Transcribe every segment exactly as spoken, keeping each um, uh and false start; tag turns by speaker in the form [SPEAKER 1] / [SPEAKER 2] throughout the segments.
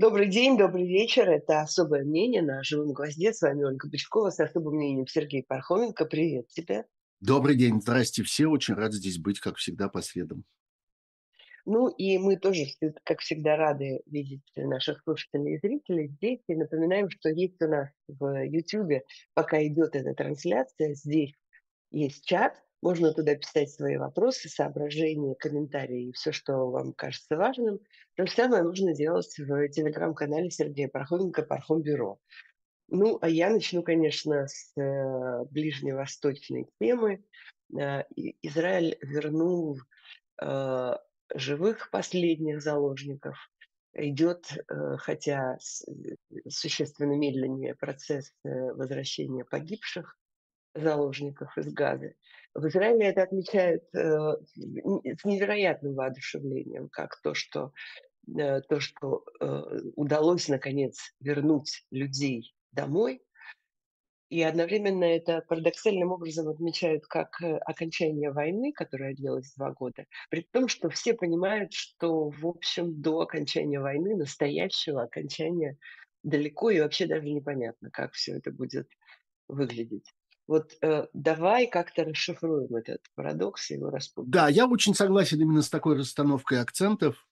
[SPEAKER 1] Добрый день, добрый вечер. Это «Особое мнение» на «Живом гвозде». С вами Ольга Бычкова с особым мнением Сергей Пархоменко. Привет тебе.
[SPEAKER 2] Добрый день, здрасте все. Очень рад здесь быть, как всегда, по средам.
[SPEAKER 1] Ну и мы тоже, вс- как всегда, рады видеть наших слушателей и зрителей здесь. И напоминаем, что есть у нас в Ютьюбе, пока идет эта трансляция, здесь есть чат. Можно туда писать свои вопросы, соображения, комментарии и все, что вам кажется важным. То же самое нужно делать в телеграм-канале Сергея Пархоменко «Пархом Бюро». Ну, а я начну, конечно, с э, ближневосточной темы. Э, И- Израиль вернул э, живых последних заложников. Идет, э, хотя с- э, существенно медленнее процесс э, возвращения погибших заложников из Газы. В Израиле это отмечают э, н- с невероятным воодушевлением, как то, что, э, то, что э, удалось наконец вернуть людей домой, и одновременно это парадоксальным образом отмечают как э, окончание войны, которая длилась два года, при том, что все понимают, что, в общем, до окончания войны, настоящего окончания, далеко и вообще даже непонятно, как все это будет выглядеть. Вот э, давай как-то расшифруем этот парадокс и его
[SPEAKER 2] Да,
[SPEAKER 1] распутаем.
[SPEAKER 2] я очень согласен именно с такой расстановкой акцентов,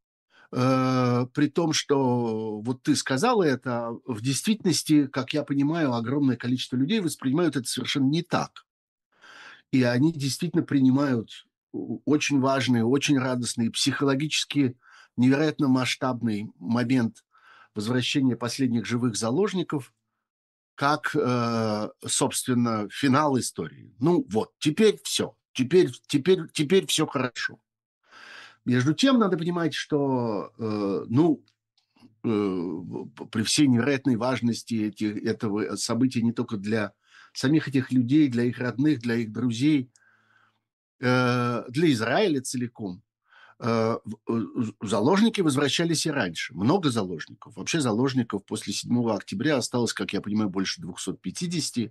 [SPEAKER 2] э, при том, что вот ты сказала это, а в действительности, как я понимаю, огромное количество людей воспринимают это совершенно не так. И они действительно принимают о- очень важный, очень радостный, психологически невероятно масштабный момент возвращения последних живых заложников как, э, собственно, финал истории. Ну вот, теперь все. Теперь, теперь, теперь все хорошо. Между тем, надо понимать, что, э, ну, э, п- при всей невероятной важности этих, этого события не только для самих этих людей, для их родных, для их друзей, э, для Израиля целиком, э, в- э, заложники возвращались и раньше. Много заложников. Вообще заложников после седьмого октября осталось, как я понимаю, больше двухсот пятидесяти.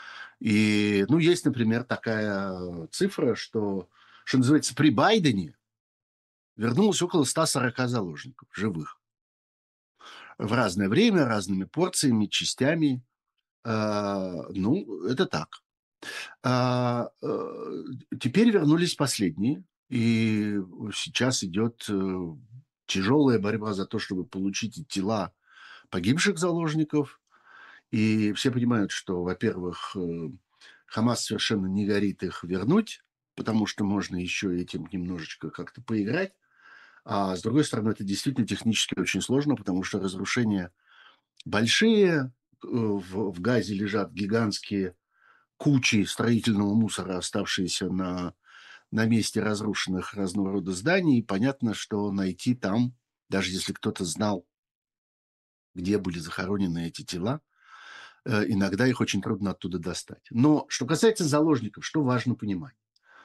[SPEAKER 2] И, ну, есть, например, такая цифра, что, что называется, при Байдене вернулось около ста сорока заложников живых в разное время, разными порциями, частями. А, ну, это так. А, э, Теперь вернулись последние, и сейчас идет э, тяжелая борьба за то, чтобы получить тела погибших заложников. И все понимают, что, во-первых, э, Хамас совершенно не горит их вернуть, потому что можно еще этим немножечко как-то поиграть. А с другой стороны, это действительно технически очень сложно, потому что разрушения большие. Э, В, в Газе лежат гигантские кучи строительного мусора, оставшиеся на, на месте разрушенных разного рода зданий. И понятно, что найти там, даже если кто-то знал, где были захоронены эти тела, э, иногда их очень трудно оттуда достать. Но что касается заложников, что важно понимать.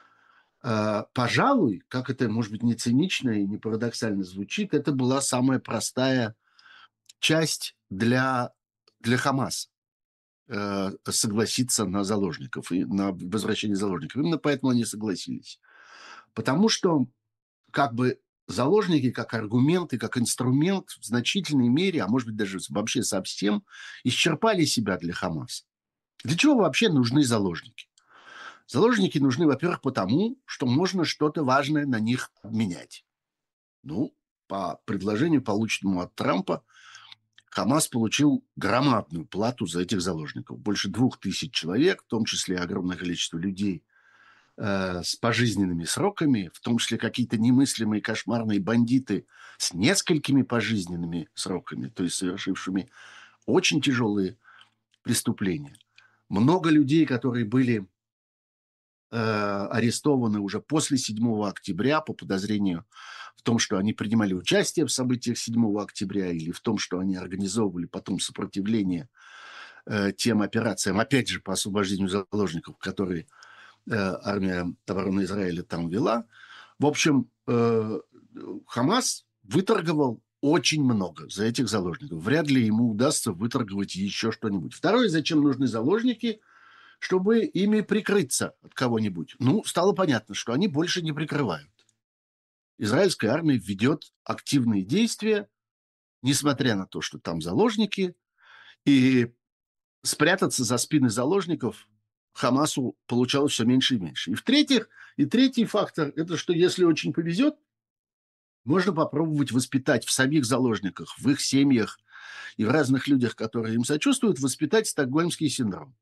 [SPEAKER 2] Э, Пожалуй, как это, может быть, не цинично и не парадоксально звучит, это была самая простая часть для, для Хамаса э, согласиться на заложников и на возвращение заложников. Именно поэтому они согласились. Потому что как бы заложники как аргумент и как инструмент в значительной мере, а может быть даже вообще совсем, исчерпали себя для Хамаса. Для чего вообще нужны заложники? Заложники нужны, во-первых, потому, что можно что-то важное на них обменять. Ну, по предложению, полученному от Трампа, Хамас получил громадную плату за этих заложников. Больше двух тысяч человек, в том числе огромное количество людей э, с пожизненными сроками, в том числе какие-то немыслимые кошмарные бандиты с несколькими пожизненными сроками, то есть совершившими очень тяжелые преступления. Много людей, которые были э, арестованы уже после седьмого октября по подозрению в том, что они принимали участие в событиях седьмого октября или в том, что они организовывали потом сопротивление э, тем операциям, опять же, по освобождению заложников, которые э, армия обороны Израиля там вела. В общем, э, Хамас выторговал очень много за этих заложников. Вряд ли ему удастся выторговать еще что-нибудь. Второе, зачем нужны заложники? Чтобы ими прикрыться от кого-нибудь. Ну, стало понятно, что они больше не прикрывают. Израильская армия ведет активные действия, несмотря на то, что там заложники, и спрятаться за спины заложников Хамасу получалось все меньше и меньше. И в-третьих, и третий фактор – это что если очень повезет, можно попробовать воспитать в самих заложниках, в их семьях и в разных людях, которые им сочувствуют, воспитать стокгольмский синдром.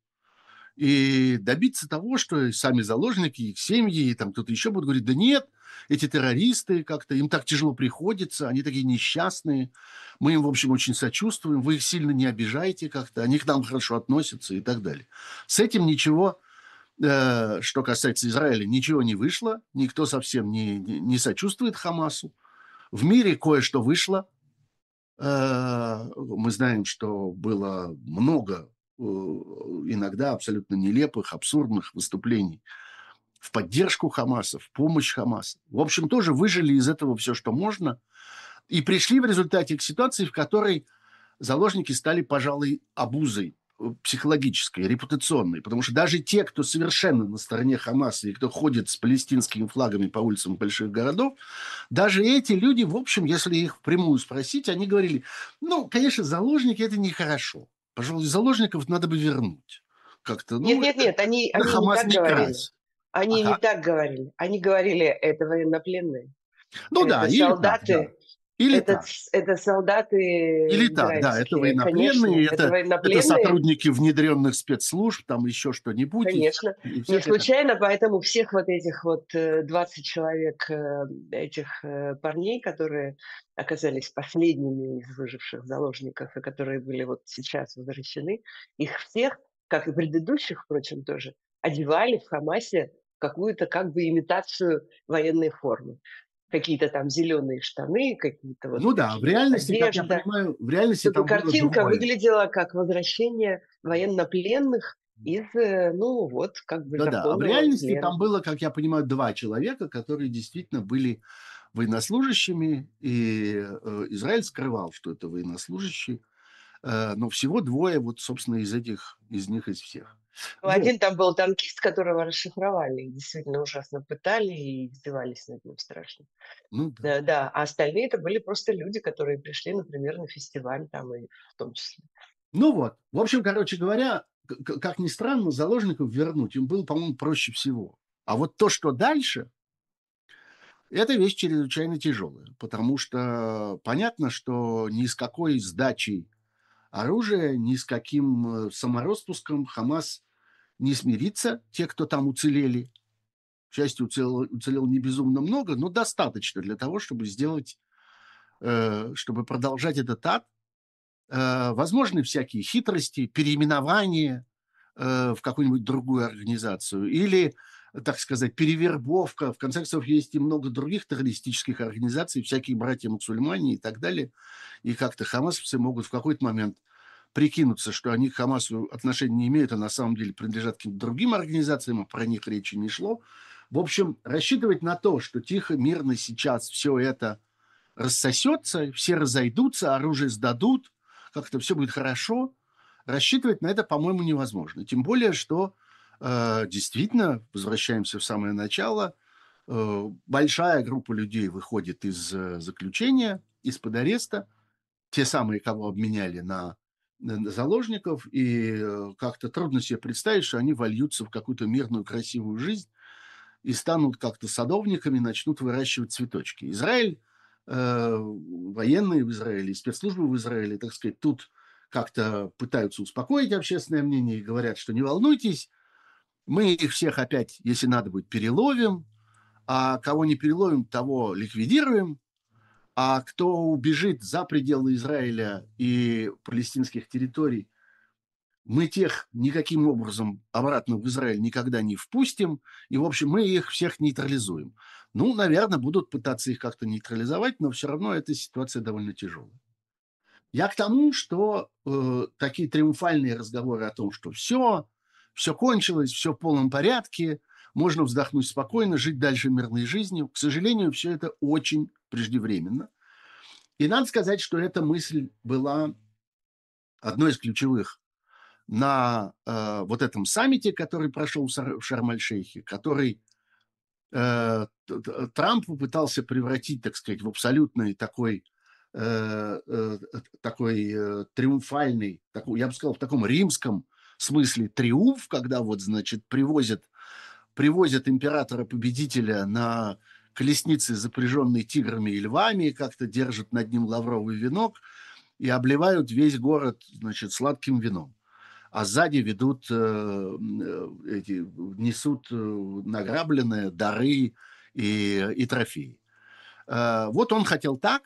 [SPEAKER 2] И добиться того, что и сами заложники, их семьи, и там кто-то еще будут говорить: да нет, эти террористы как-то, им так тяжело приходится, они такие несчастные, мы им, в общем, очень сочувствуем, вы их сильно не обижайте как-то, они к нам хорошо относятся и так далее. С этим ничего, э, что касается Израиля, ничего не вышло, никто совсем не, не, не сочувствует Хамасу. В мире кое-что вышло. Э, Мы знаем, что было много э, иногда абсолютно нелепых, абсурдных выступлений в поддержку Хамаса, в помощь Хамасу. В общем, тоже выжили из этого все, что можно, и пришли в результате к ситуации, в которой заложники стали, пожалуй, обузой э, психологической, репутационной. Потому что даже те, кто совершенно на стороне Хамаса и кто ходит с палестинскими флагами по улицам больших городов, даже эти люди, в общем, если их впрямую спросить, они говорили: ну, конечно, заложники – это нехорошо. Пожалуй, заложников надо бы вернуть. Как-то,
[SPEAKER 1] Нет,
[SPEAKER 2] ну,
[SPEAKER 1] нет,
[SPEAKER 2] это,
[SPEAKER 1] нет, они,
[SPEAKER 2] это
[SPEAKER 1] они не
[SPEAKER 2] Хамас
[SPEAKER 1] так
[SPEAKER 2] не
[SPEAKER 1] говорили.
[SPEAKER 2] крась.
[SPEAKER 1] Они не
[SPEAKER 2] Ага.
[SPEAKER 1] так говорили. Они говорили, это военнопленные,
[SPEAKER 2] Ну да,
[SPEAKER 1] это
[SPEAKER 2] или так, да.
[SPEAKER 1] солдаты,
[SPEAKER 2] Или
[SPEAKER 1] это,
[SPEAKER 2] так.
[SPEAKER 1] ц- это солдаты
[SPEAKER 2] Или так, да, это
[SPEAKER 1] израильские,
[SPEAKER 2] военнопленные,
[SPEAKER 1] конечно, это
[SPEAKER 2] это, это
[SPEAKER 1] военнопленные.
[SPEAKER 2] сотрудники внедренных спецслужб, там еще что-нибудь, и, вся-
[SPEAKER 1] Конечно,
[SPEAKER 2] и
[SPEAKER 1] не
[SPEAKER 2] всякое такое.
[SPEAKER 1] случайно, поэтому всех вот этих вот э, двадцать человек, э, этих э, парней, которые оказались последними из выживших заложников и которые были вот сейчас возвращены, их всех, как и предыдущих, впрочем, тоже, одевали в Хамасе в какую-то как бы имитацию военной формы. Какие-то там зеленые штаны, какие-то вот
[SPEAKER 2] Ну да, в
[SPEAKER 1] такие вот
[SPEAKER 2] реальности, как я
[SPEAKER 1] одежда,
[SPEAKER 2] понимаю, в реальности
[SPEAKER 1] чтобы
[SPEAKER 2] там было
[SPEAKER 1] картинка
[SPEAKER 2] двое.
[SPEAKER 1] выглядела как возвращение военнопленных из, э, ну вот, как бы
[SPEAKER 2] Да-да, а в
[SPEAKER 1] законного
[SPEAKER 2] реальности
[SPEAKER 1] плена.
[SPEAKER 2] там было, как я понимаю, два человека, которые действительно были военнослужащими, и э, Израиль скрывал, что это военнослужащие, э, но всего двое, вот, собственно, из этих, из них, из всех.
[SPEAKER 1] Ну,
[SPEAKER 2] Вот,
[SPEAKER 1] один там был танкист, которого расшифровали, и действительно ужасно пытали и издевались над ним страшно.
[SPEAKER 2] ну да.
[SPEAKER 1] Да, да, а остальные это были просто люди, которые пришли, например, на фестиваль там и в том числе.
[SPEAKER 2] Ну вот, в общем, короче говоря, к- к- как ни странно, заложников вернуть им было, по-моему, проще всего. А вот то, что дальше, это вещь чрезвычайно тяжелая, потому что понятно, что ни с какой сдачей оружия, ни с каким э, самороспуском Хамас не смирится. Те, кто там уцелели, к счастью, уцелело, уцелело не безумно много, но достаточно для того, чтобы сделать, э, чтобы продолжать этот ад. Э, возможны всякие хитрости, переименования э, в какую-нибудь другую организацию или, так сказать, перевербовка. В конце концов, есть и много других террористических организаций, всякие братья-мусульмане и так далее. И как-то хамасовцы могут в какой-то момент прикинуться, что они к Хамасу отношения не имеют, а на самом деле принадлежат каким-то другим организациям, а про них речи не шло. В общем, рассчитывать на то, что тихо, мирно сейчас все это рассосется, все разойдутся, оружие сдадут, как-то все будет хорошо, рассчитывать на это, по-моему, невозможно. Тем более, что э, действительно, возвращаемся в самое начало, э, большая группа людей выходит из э, заключения, из-под ареста, те самые, кого обменяли на, на заложников, и э, как-то трудно себе представить, что они вольются в какую-то мирную, красивую жизнь и станут как-то садовниками, начнут выращивать цветочки. Израиль, э, военные в Израиле, спецслужбы в Израиле, так сказать, тут как-то пытаются успокоить общественное мнение и говорят, что не волнуйтесь, мы их всех опять, если надо будет, переловим, а кого не переловим, того ликвидируем, а кто убежит за пределы Израиля и палестинских территорий, мы тех никаким образом обратно в Израиль никогда не впустим, и, в общем, мы их всех нейтрализуем. Ну, наверное, будут пытаться их как-то нейтрализовать, но все равно эта ситуация довольно тяжелая. Я к тому, что э, такие триумфальные разговоры о том, что все, все кончилось, все в полном порядке, можно вздохнуть спокойно, жить дальше мирной жизнью. К сожалению, все это очень преждевременно. И надо сказать, что эта мысль была одной из ключевых на э, вот этом саммите, который прошел в Шарм-эль-Шейхе, который э, Трамп попытался превратить, так сказать, в абсолютный такой э, э, такой э, триумфальный, такой, я бы сказал, в таком римском смысле триумф, когда вот, значит, привозят, привозят императора-победителя на колеснице, запряженной тиграми и львами, как-то держат над ним лавровый венок и обливают весь город, значит, сладким вином. А сзади ведут, э, э, эти, несут э, награбленные дары и, и трофеи. Э, вот он хотел так,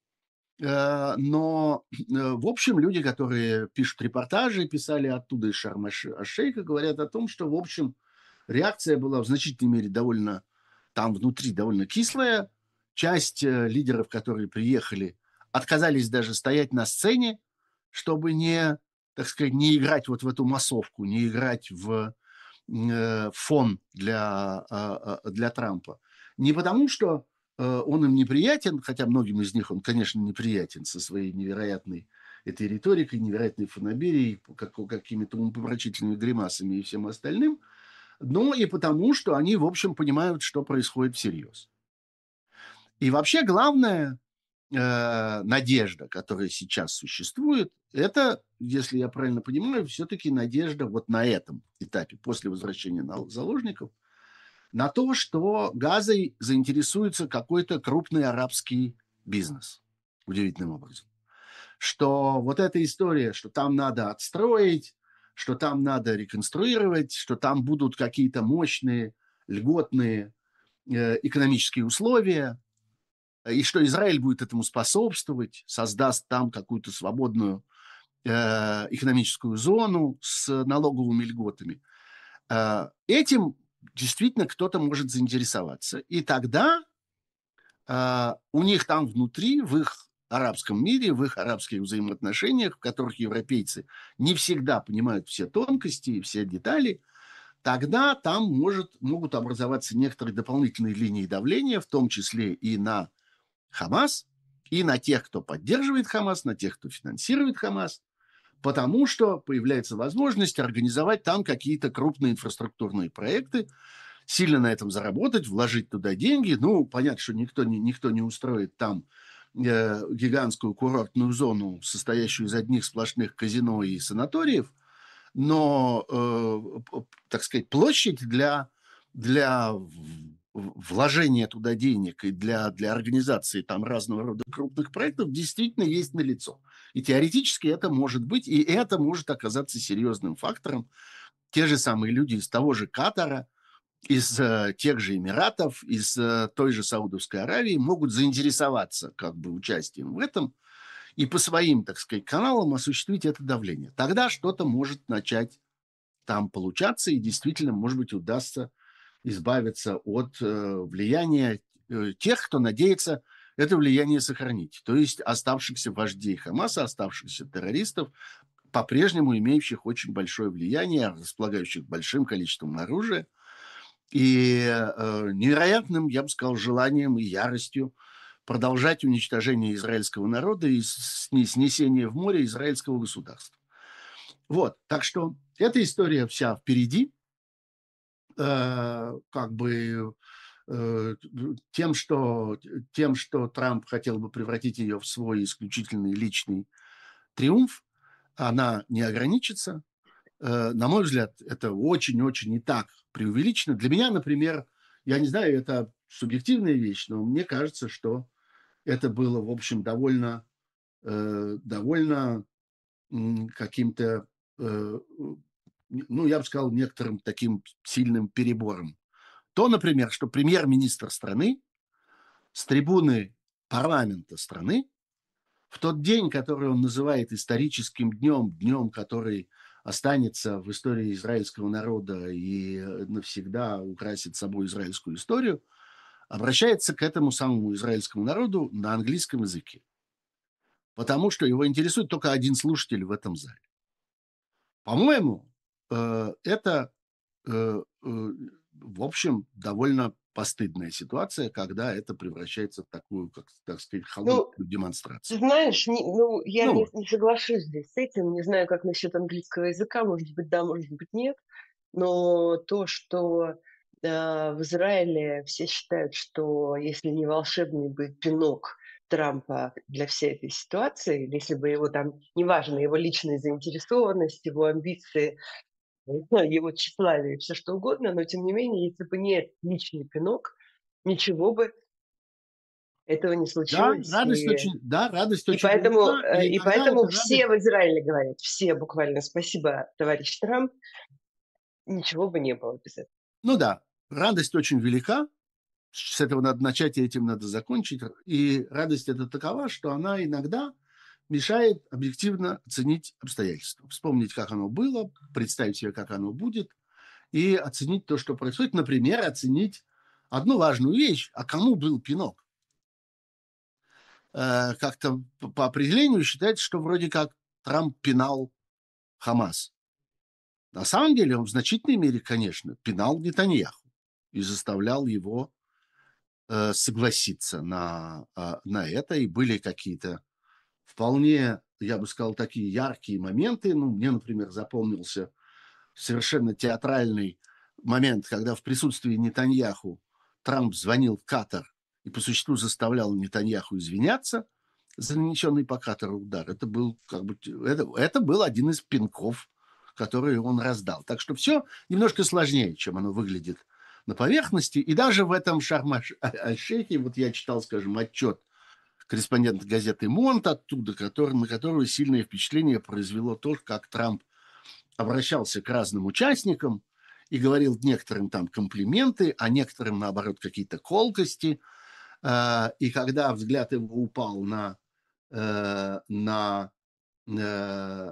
[SPEAKER 2] э, но, э, в общем, люди, которые пишут репортажи, писали оттуда из Шарм-эль-Шейха, говорят о том, что, в общем, реакция была в значительной мере довольно, там внутри довольно кислая. Часть э, лидеров, которые приехали, отказались даже стоять на сцене, чтобы не, так сказать, не играть вот в эту массовку, не играть в э, фон для, а, а, для Трампа. Не потому, что э, он им неприятен, хотя многим из них он, конечно, неприятен со своей невероятной этой риторикой, невероятной фоноберией, как, какими-то умопомрачительными гримасами и всем остальным, но и потому, что они, в общем, понимают, что происходит всерьез. И вообще главное, э, надежда, которая сейчас существует, это, если я правильно понимаю, все-таки надежда вот на этом этапе, после возвращения на- заложников, на то, что Газой заинтересуется какой-то крупный арабский бизнес. Удивительным образом. Что вот эта история, что там надо отстроить, что там надо реконструировать, что там будут какие-то мощные, льготные э, экономические условия, и что Израиль будет этому способствовать, создаст там какую-то свободную э, экономическую зону с налоговыми льготами. Э, этим действительно кто-то может заинтересоваться. И тогда э, у них там внутри, в их арабском мире, в их арабских взаимоотношениях, в которых европейцы не всегда понимают все тонкости и все детали, тогда там может, могут образоваться некоторые дополнительные линии давления, в том числе и на Хамас, и на тех, кто поддерживает Хамас, на тех, кто финансирует Хамас, потому что появляется возможность организовать там какие-то крупные инфраструктурные проекты, сильно на этом заработать, вложить туда деньги. Ну, понятно, что никто не, никто не устроит там э, гигантскую курортную зону, состоящую из одних сплошных казино и санаториев, но, э, так сказать, площадь для, для вложения туда денег и для, для организации там разного рода крупных проектов действительно есть налицо. И теоретически это может быть, и это может оказаться серьезным фактором. Те же самые люди из того же Катара, из э, тех же Эмиратов, из э, той же Саудовской Аравии могут заинтересоваться как бы участием в этом и по своим, так сказать, каналам осуществить это давление. Тогда что-то может начать там получаться, и действительно, может быть, удастся избавиться от э, влияния э, тех, кто надеется это влияние сохранить. То есть оставшихся вождей Хамаса, оставшихся террористов, по-прежнему имеющих очень большое влияние, располагающих большим количеством оружия и э, невероятным, я бы сказал, желанием и яростью продолжать уничтожение израильского народа и снесение в море израильского государства. Вот, так что эта история вся впереди, э, как бы э, тем, что, тем, что Трамп хотел бы превратить ее в свой исключительный личный триумф, она не ограничится. Э, на мой взгляд, это очень-очень не так преувеличено. Для меня, например, я не знаю, это субъективная вещь, но мне кажется, что это было, в общем, довольно, э, довольно м, каким-то, э, ну, я бы сказал, некоторым таким сильным перебором. То, например, что премьер-министр страны с трибуны парламента страны в тот день, который он называет историческим днем, днем, который останется в истории израильского народа и навсегда украсит собой израильскую историю, обращается к этому самому израильскому народу на английском языке, потому что его интересует только один слушатель в этом зале. По-моему, э, это, э, э, в общем, довольно постыдная ситуация, когда это превращается в такую, как, так сказать, холодную
[SPEAKER 1] Ну, ты
[SPEAKER 2] демонстрацию.
[SPEAKER 1] знаешь, не ну, я не
[SPEAKER 2] Ну,
[SPEAKER 1] не соглашусь здесь с этим. Не знаю, как насчет английского языка. Может быть, да, может быть, нет. Но то, что, а, в Израиле все считают, что если не волшебный бы пинок Трампа для всей этой ситуации, если бы его там, неважно, его личная заинтересованность, его амбиции, его тщеславие, все что угодно, но тем не менее, если бы не этот личный пинок, ничего бы этого не
[SPEAKER 2] Да,
[SPEAKER 1] случилось.
[SPEAKER 2] радость
[SPEAKER 1] И,
[SPEAKER 2] очень, да, радость
[SPEAKER 1] и
[SPEAKER 2] очень
[SPEAKER 1] поэтому,
[SPEAKER 2] велика,
[SPEAKER 1] э,
[SPEAKER 2] и
[SPEAKER 1] и
[SPEAKER 2] иногда эта
[SPEAKER 1] поэтому все
[SPEAKER 2] радость.
[SPEAKER 1] в Израиле говорят, все буквально, спасибо, товарищ Трамп, ничего бы не было без этого.
[SPEAKER 2] Ну да, радость очень велика, с этого надо начать, и этим надо закончить. И радость эта такова, что она иногда мешает объективно оценить обстоятельства. Вспомнить, как оно было, представить себе, как оно будет, и оценить то, что происходит. Например, оценить одну важную вещь, а кому был пинок. Э, как-то п- по определению считается, что вроде как Трамп пинал Хамас. На самом деле он в значительной мере, конечно, пинал Нетаньяху и заставлял его э, согласиться на, а, на это. И были какие-то вполне, я бы сказал, такие яркие моменты. Ну, мне, например, запомнился совершенно театральный момент, когда в присутствии Нетаньяху Трамп звонил в Катар и по существу заставлял Нетаньяху извиняться за нанесенный по Катару удар. Это был, как бы, это, это был один из пинков, которые он раздал. Так что все немножко сложнее, чем оно выглядит на поверхности. И даже в этом Шарм-аль-Шейхе, вот я читал, скажем, отчет корреспондента газеты «Монт» оттуда, который, на которого сильное впечатление произвело то, как Трамп обращался к разным участникам и говорил некоторым там комплименты, а некоторым, наоборот, какие-то колкости. А, И когда взгляд его упал на, э, на э,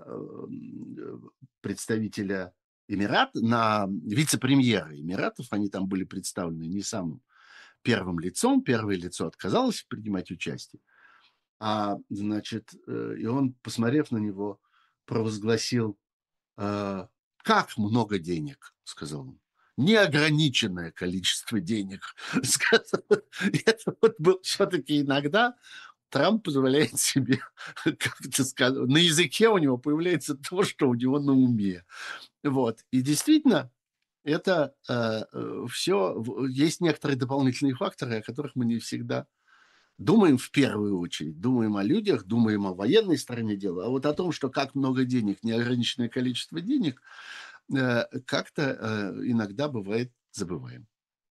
[SPEAKER 2] представителя Эмират, на вице-премьера Эмиратов, они там были представлены не самым первым лицом, первое лицо отказалось принимать участие, а, значит, э, и он, посмотрев на него, провозгласил: а, «Как много денег», — сказал он. «Неограниченное количество денег», — сказал. Это вот был все-таки иногда Трамп позволяет себе, как это сказать, на языке у него появляется то, что у него на уме. Вот. И действительно, это все, есть некоторые дополнительные факторы, о которых мы не всегда думаем в первую очередь. Думаем о людях, думаем о военной стороне дела. А вот о том, что как много денег, неограниченное количество денег, э, как-то э, иногда бывает забываем.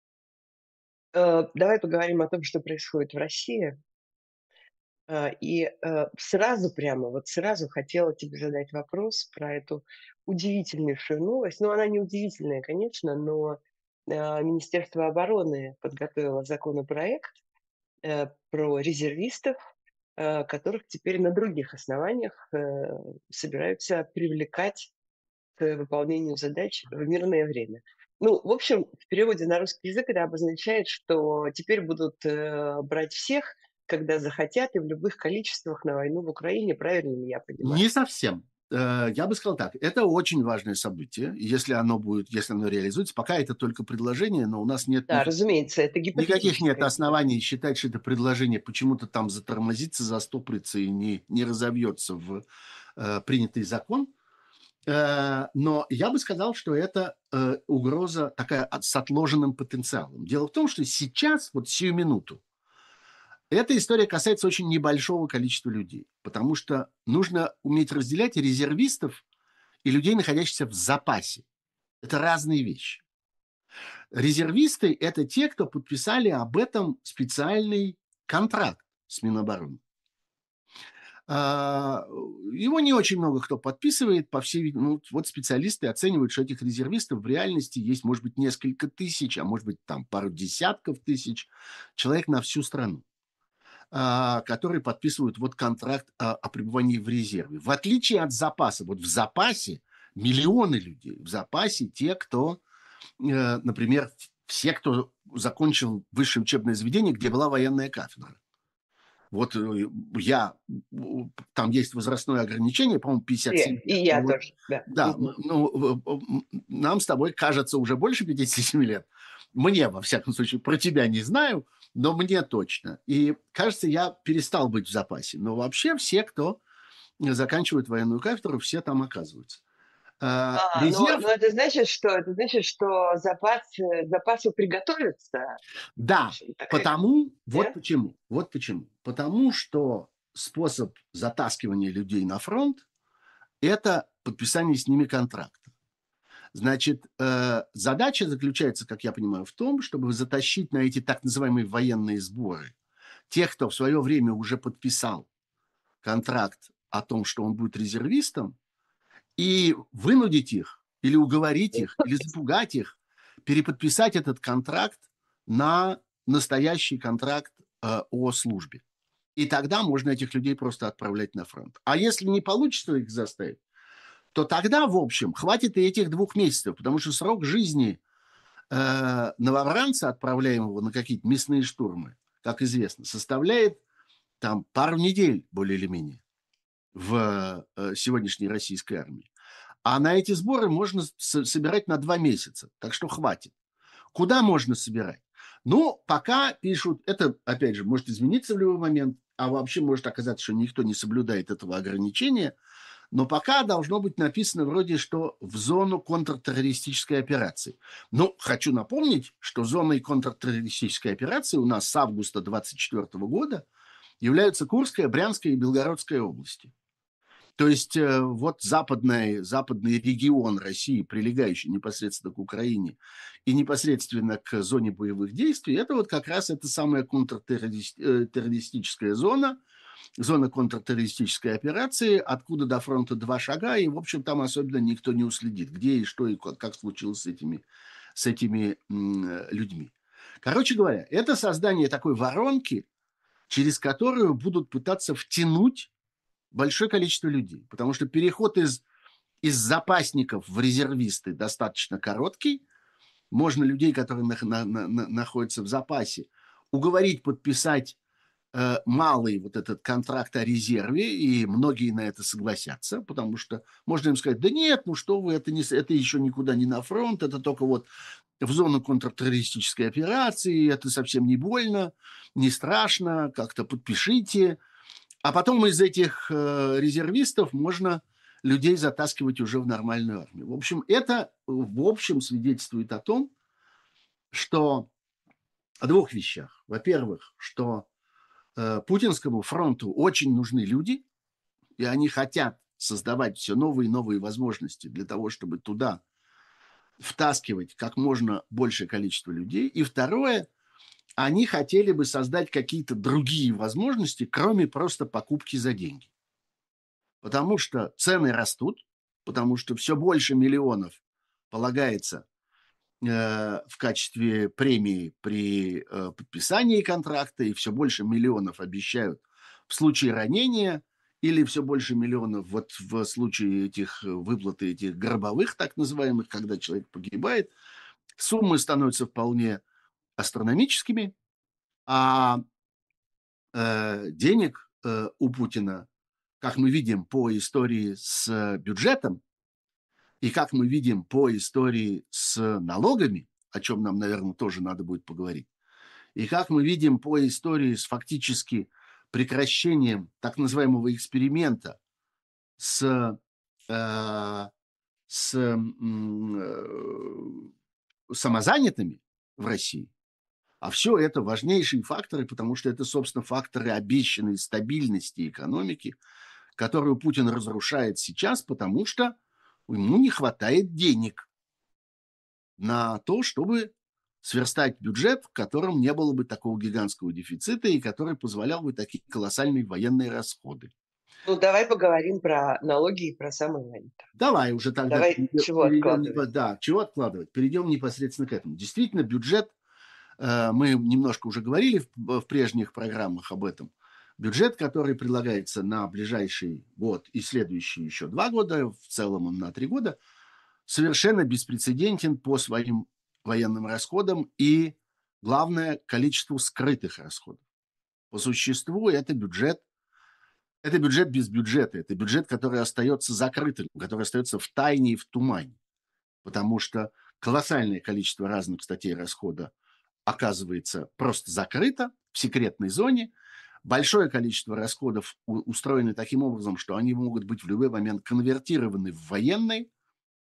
[SPEAKER 1] Э, давай поговорим о том, что происходит в России. А, и, э, сразу прямо, вот сразу хотела тебе задать вопрос про эту удивительнейшую новость. Ну, она не удивительная, конечно, но, а, Министерство обороны подготовило законопроект, э, про резервистов, э, которых теперь на других основаниях, э, собираются привлекать к выполнению задач в мирное время. Ну, в общем, в переводе на русский язык это обозначает, что теперь будут э, брать всех, когда захотят, и в любых количествах на войну в Украине. Правильно ли я понимаю?
[SPEAKER 2] Не совсем. Э, Я бы сказал так, это очень важное событие, и если оно будет, если оно реализуется, пока это только предложение, но у нас нет
[SPEAKER 1] Да,
[SPEAKER 2] никаких,
[SPEAKER 1] разумеется, это
[SPEAKER 2] никаких нет
[SPEAKER 1] гипотетическое теперь.
[SPEAKER 2] оснований считать, что это предложение почему-то там затормозится, застопорится и не, не разовьется в э, принятый закон. Э, но я бы сказал, что это э, угроза такая от- с отложенным потенциалом. Дело в том, что сейчас, вот сию минуту, эта история касается очень небольшого количества людей, потому что нужно уметь разделять резервистов и людей, находящихся в запасе. Это разные вещи. Резервисты – это те, кто подписали об этом специальный контракт с Минобороны. А, Его не очень много кто подписывает, по всей видимости. Ну, вот специалисты оценивают, что этих резервистов в реальности есть, может быть, несколько тысяч, а может быть, там пару десятков тысяч человек на всю страну, а, которые подписывают вот контракт о, о пребывании в резерве. В отличие от запаса. Вот в запасе миллионы людей. В запасе те, кто, э, например, все, кто закончил высшее учебное заведение, где была военная кафедра. Вот э, я, там есть возрастное ограничение, по-моему, пятьдесят семь
[SPEAKER 1] Все, и
[SPEAKER 2] лет.
[SPEAKER 1] я
[SPEAKER 2] Ну, вот,
[SPEAKER 1] тоже, да.
[SPEAKER 2] да,
[SPEAKER 1] Мгм.
[SPEAKER 2] ну, нам с тобой кажется уже больше пятидесяти семи лет. Мне, во всяком случае, про тебя не знаю, но мне точно. И, кажется, я перестал быть в запасе. Но вообще все, кто заканчивает военную кафедру, все там оказываются. Э,
[SPEAKER 1] А, но
[SPEAKER 2] резерв
[SPEAKER 1] но это значит что? Это значит, что запас э, запасу приготовиться, в
[SPEAKER 2] Да,
[SPEAKER 1] общем, такая,
[SPEAKER 2] потому вот
[SPEAKER 1] нет?
[SPEAKER 2] почему вот почему. Потому что способ затаскивания людей на фронт- это подписание с ними контракта. Значит, э, задача заключается, как я понимаю, в том, чтобы затащить на эти так называемые военные сборы тех, кто в свое время уже подписал контракт о том, что он будет резервистом, и вынудить их, или уговорить их, или запугать их переподписать этот контракт на настоящий контракт, э, о службе. И тогда можно этих людей просто отправлять на фронт. А если не получится их заставить, то тогда, в общем, хватит и этих двух месяцев, потому что срок жизни, э, новобранца, отправляемого на какие-то мясные штурмы, как известно, составляет там пару недель более или менее в, э, сегодняшней российской армии. А на эти сборы можно с собирать на два месяца, так что хватит. Куда можно собирать? Ну, пока пишут, это, опять же, может измениться в любой момент, а вообще может оказаться, что никто не соблюдает этого ограничения, но пока должно быть написано вроде, что в зону контртеррористической операции. Ну, хочу напомнить, что зоной контртеррористической операции у нас с августа двадцать четвёртого года являются Курская, Брянская и Белгородская области. То есть, э, вот западный западный регион России, прилегающий непосредственно к Украине и непосредственно к зоне боевых действий, это вот как раз эта самая контртеррорист э, террористическая зона, зона контртеррористической операции, откуда до фронта два шага, и, в общем, там особенно никто не уследит, где и что, и ка как случилось с этими с этими, м, э, людьми. Короче говоря, это создание такой воронки, через которую будут пытаться втянуть большое количество людей, потому что переход из из запасников в резервисты достаточно короткий. Можно людей, которые нах на на на находятся в запасе, уговорить подписать, э, малый вот этот контракт о резерве, и многие на это согласятся, потому что можно им сказать: "Да нет, ну что вы, это не с это еще никуда не на фронт, это только вот в зону контртеррористической операции, это совсем не больно, не страшно, как-то подпишите". А потом из этих, э, резервистов можно людей затаскивать уже в нормальную армию. В общем, это, в общем, свидетельствует о том, что о двух вещах. Во-первых, что, э, путинскому фронту очень нужны люди, и они хотят создавать все новые и новые возможности для того, чтобы туда втаскивать как можно большее количество людей. И второе, они хотели бы создать какие-то другие возможности, кроме просто покупки за деньги. Потому что цены растут, потому что все больше миллионов полагается, э, в качестве премии при, э, подписании контракта, и все больше миллионов обещают в случае ранения, или все больше миллионов вот в случае этих, э, выплаты этих гробовых, так называемых, когда человек погибает. Суммы становятся вполне астрономическими, а, э, денег, э, у Путина, как мы видим по истории с э, бюджетом, и как мы видим по истории с налогами, о чем нам, наверное, тоже надо будет поговорить, и как мы видим по истории с фактически прекращением так называемого эксперимента с, э, с м, э, самозанятыми в России, а все это важнейшие факторы, потому что это, собственно, факторы обещанной стабильности экономики, которую Путин разрушает сейчас, потому что ему не хватает денег на то, чтобы сверстать бюджет, в котором не было бы такого гигантского дефицита и который позволял бы такие колоссальные военные расходы.
[SPEAKER 1] Ну, давай поговорим про налоги и про самозанятых.
[SPEAKER 2] Давай уже тогда
[SPEAKER 1] Давай
[SPEAKER 2] перейдем,
[SPEAKER 1] чего
[SPEAKER 2] перейдем
[SPEAKER 1] откладывать?
[SPEAKER 2] непо- да, чего откладывать? Перейдем непосредственно к этому. Действительно, бюджет, э, мы немножко уже говорили в, в прежних программах об этом. Бюджет, который предлагается на ближайший год и следующие еще два года, в целом он на три года, совершенно беспрецедентен по своим военным расходам и, главное, количеству скрытых расходов. По существу это бюджет, это бюджет без бюджета, это бюджет, который остается закрытым, который остается в тайне и в тумане, потому что колоссальное количество разных статей расхода оказывается просто закрыто в секретной зоне. Большое количество расходов у- устроены таким образом, что они могут быть в любой момент конвертированы в военные,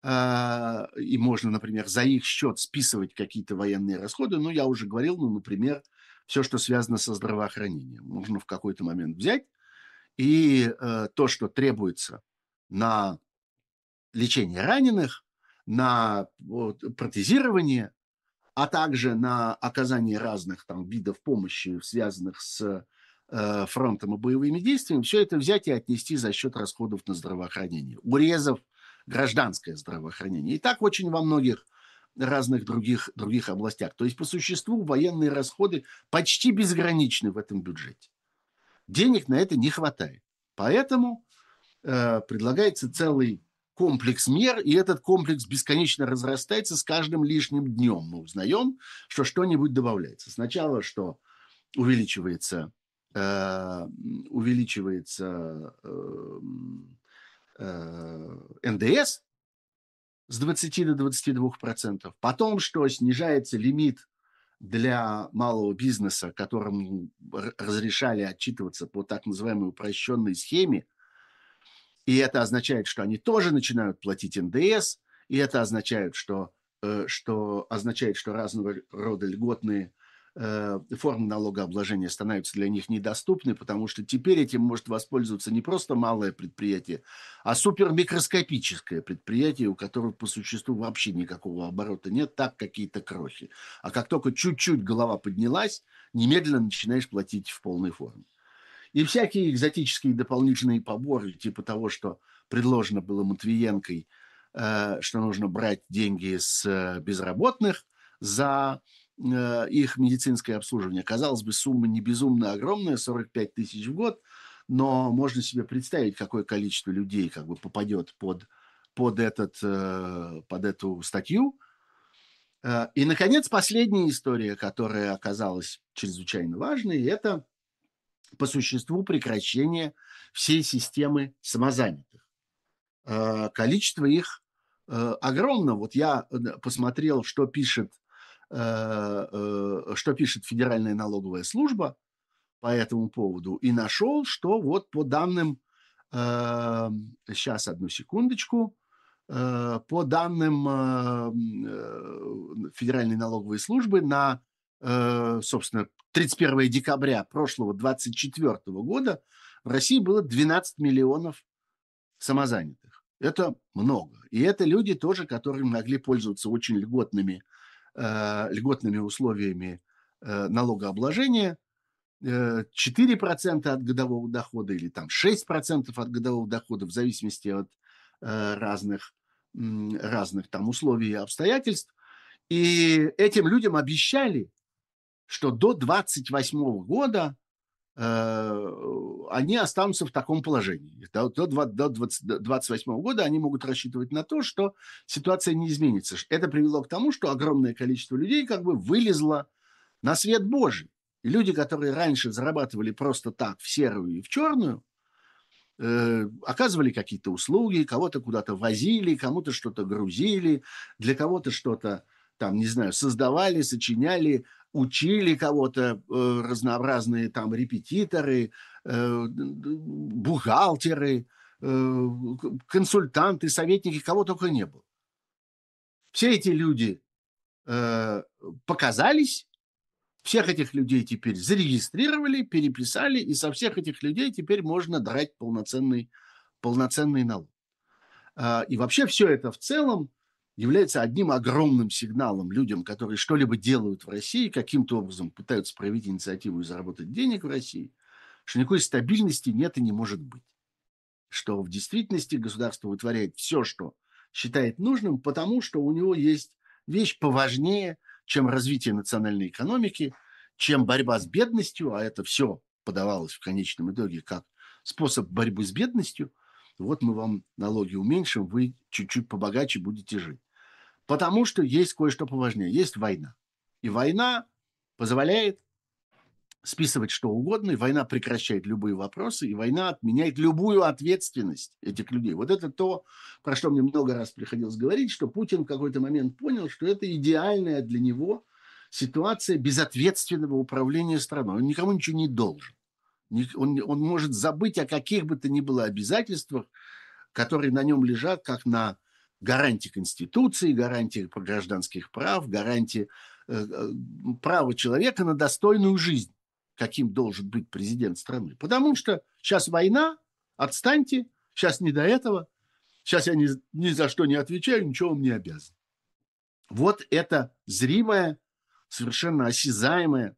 [SPEAKER 2] А, и можно, например, за их счет списывать какие-то военные расходы. Ну, я уже говорил, ну, например, все, что связано со здравоохранением. Можно в какой-то момент взять и э, то, что требуется на лечение раненых, на вот, протезирование, а также на оказание разных там видов помощи, связанных с э, фронтом и боевыми действиями, все это взять и отнести за счет расходов на здравоохранение, урезав гражданское здравоохранение. И так очень во многих разных других, других областях. То есть, по существу, военные расходы почти безграничны в этом бюджете. Денег на это не хватает. Поэтому э, предлагается целый комплекс мер, и этот комплекс бесконечно разрастается с каждым лишним днем. Мы узнаем, что что-нибудь добавляется. Сначала, что увеличивается, э, увеличивается э, э, эн дэ эс с двадцати до двадцати двух процентов, потом, что снижается лимит для малого бизнеса, которому разрешали отчитываться по так называемой упрощенной схеме, и это означает, что они тоже начинают платить эн дэ эс, и это означает, что, э, что, означает, что разного рода льготные э, формы налогообложения становятся для них недоступны, потому что теперь этим может воспользоваться не просто малое предприятие, а супермикроскопическое предприятие, у которого по существу вообще никакого оборота нет, так какие-то крохи. А как только чуть-чуть голова поднялась, немедленно начинаешь платить в полной форме. И всякие экзотические дополнительные поборы, типа того, что предложено было Матвиенкой, э, что нужно брать деньги с э, безработных за э, их медицинское обслуживание. Казалось бы, сумма не безумно огромная, сорок пять тысяч в год, но можно себе представить, какое количество людей как бы попадет под, под, этот, э, под эту статью. Э, И, наконец, последняя история, которая оказалась чрезвычайно важной, это по существу прекращение всей системы самозанятых. Э, Количество их э, огромно. Вот я э, посмотрел, что пишет, э, э, что пишет Федеральная налоговая служба по этому поводу, и нашел, что вот по данным, э, сейчас одну секундочку, э, по данным э, э, Федеральной налоговой службы на, э, собственно, тридцать первого декабря прошлого двадцать четвёртого года в России было двенадцать миллионов самозанятых. Это много. И это люди тоже, которые могли пользоваться очень льготными, э, льготными условиями э, налогообложения, э, четыре процента от годового дохода или там шесть процентов от годового дохода, в зависимости от э, разных, м, разных там условий и обстоятельств. И этим людям обещали, что до двадцать восьмого года э, они останутся в таком положении. До, до, два- до двадцать до двадцать восьмого года они могут рассчитывать на то, что ситуация не изменится. Это привело к тому, что огромное количество людей как бы вылезло на свет Божий. И люди, которые раньше зарабатывали просто так в серую и в черную, э, оказывали какие-то услуги, кого-то куда-то возили, кому-то что-то грузили, для кого-то что-то там, не знаю, создавали, сочиняли, учили кого-то, э, разнообразные там репетиторы, э, бухгалтеры, э, консультанты, советники, кого только не было. Все эти люди э, показались. Всех этих людей теперь зарегистрировали, переписали, и со всех этих людей теперь можно драть полноценный, полноценный налог. А, И вообще все это в целом является одним огромным сигналом людям, которые что-либо делают в России, каким-то образом пытаются проявить инициативу и заработать денег в России, что никакой стабильности нет и не может быть. Что в действительности государство вытворяет все, что считает нужным, потому что у него есть вещь поважнее, чем развитие национальной экономики, чем борьба с бедностью, а это все подавалось в конечном итоге как способ борьбы с бедностью. Вот мы вам налоги уменьшим, вы чуть-чуть побогаче будете жить. Потому что есть кое-что поважнее. Есть война. И война позволяет списывать что угодно, и война прекращает любые вопросы, и война отменяет любую ответственность этих людей. Вот это то, про что мне много раз приходилось говорить, что Путин в какой-то момент понял, что это идеальная для него ситуация безответственного управления страной. Он никому ничего не должен. Он, он может забыть о каких бы то ни было обязательствах, которые на нем лежат, как на гарантии Конституции, гарантии гражданских прав, гарантии э, э, права человека на достойную жизнь, каким должен быть президент страны. Потому что сейчас война, отстаньте, сейчас не до этого, сейчас я ни, ни за что не отвечаю, ничего вам не обязан. Вот это зримая, совершенно осязаемая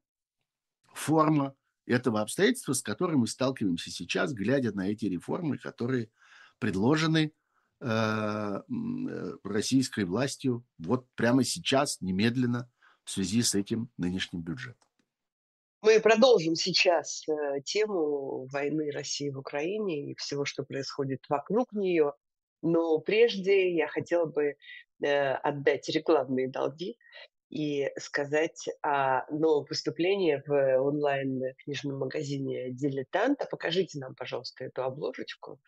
[SPEAKER 2] форма этого обстоятельства, с которым мы сталкиваемся сейчас, глядя на эти реформы, которые предложены э, м, э, российской властью вот прямо сейчас, немедленно, в связи с этим нынешним бюджетом.
[SPEAKER 1] Мы продолжим сейчас э, тему войны России в Украине и всего, что происходит вокруг нее. Но прежде я хотела бы э, отдать рекламные долги и сказать о новом поступлении в онлайн-книжном магазине «Дилетант». А покажите нам, пожалуйста, эту обложечку.